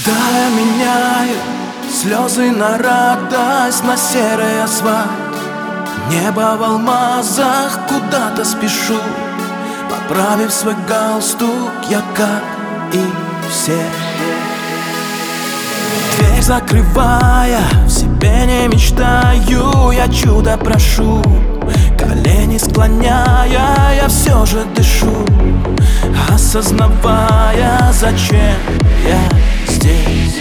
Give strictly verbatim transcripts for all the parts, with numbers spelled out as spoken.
Когда я меняю слезы на радость, на серый асфальт, небо в алмазах, куда-то спешу, поправив свой галстук, я как и все. Дверь закрывая, в себе не мечтаю, я чудо прошу, колени склоняя, я все же дышу, осознавая, зачем я здесь.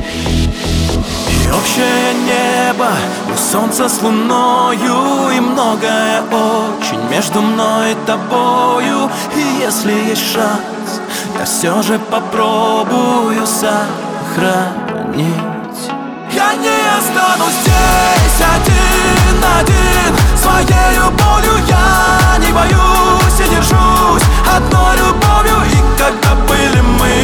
И общее небо, и солнце с луною, и многое очень между мной и тобою. И если есть шанс, я все же попробую сохранить. Я не останусь здесь один-один, своею болью я не боюсь и держусь одной любовью. И когда были мы